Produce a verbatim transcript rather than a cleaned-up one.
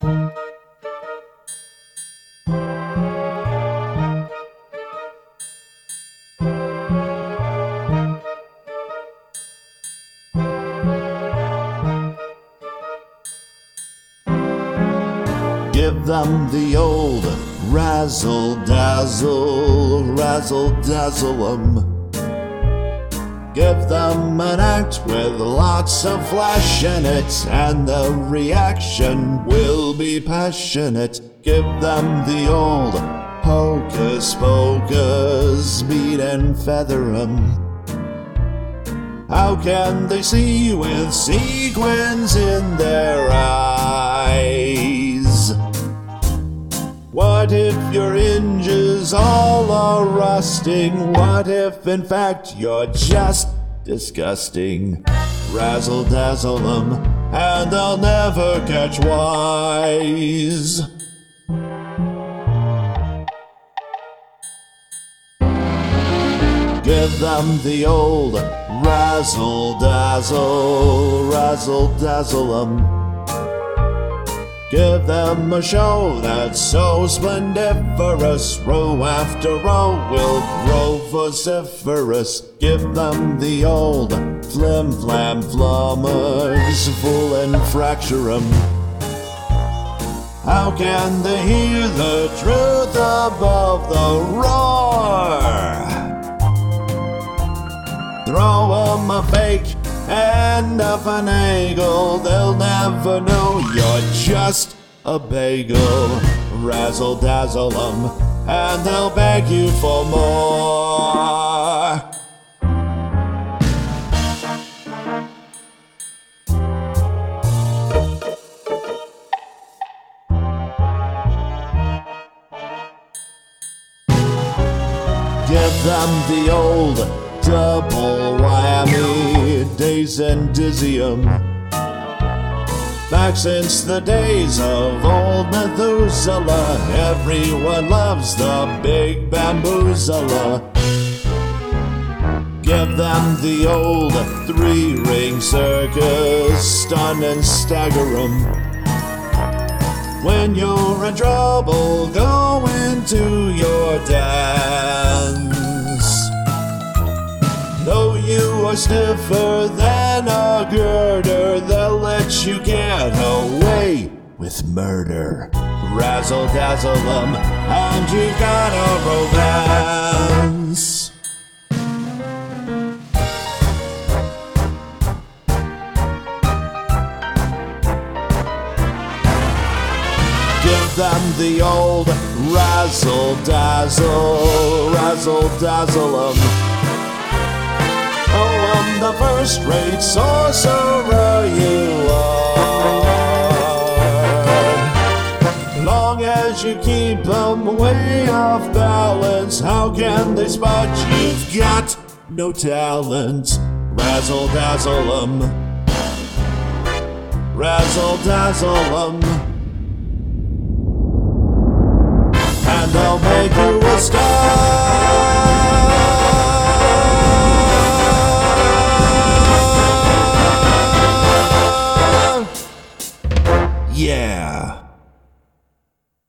Give them the old razzle-dazzle, razzle-dazzle-um. Give them an act with lots of flash in it, and the reaction will be passionate. Give them the old hocus-pocus, beat and feather 'em. How can they see with sequins in their eyes? What if your hinges all are rusting? What if in fact you're just disgusting? Razzle-dazzle 'em, and they'll never catch wise. Give them the old razzle-dazzle, razzle-dazzle 'em. Give them a show that's so splendiferous, row after row will grow vociferous. Give them the old flim-flam-flummers, fool and fracture 'em. How can they hear the truth above the roar? Throw 'em a fake and a finagle, they'll never know you're just a bagel. Razzle-dazzle 'em, and they'll beg you for more. Give them the old double whammy, daze and dizzy 'em. Back since the days of old Methuselah, everyone loves the big bamboozler. Give them the old three-ring circus, stun and stagger 'em. When you're in trouble, go into your dance. Though you are stiffer than a girder, they'll let you get away with murder. Razzle-dazzle 'em, and you've got a romance. Give them the old razzle-dazzle, razzle-dazzle 'em. Oh, I'm the first-rate sorcerer you are. Long as you keep them way off balance, how can they spot you've got no talent? Razzle-dazzle 'em, razzle-dazzle 'em, and I'll make you a star.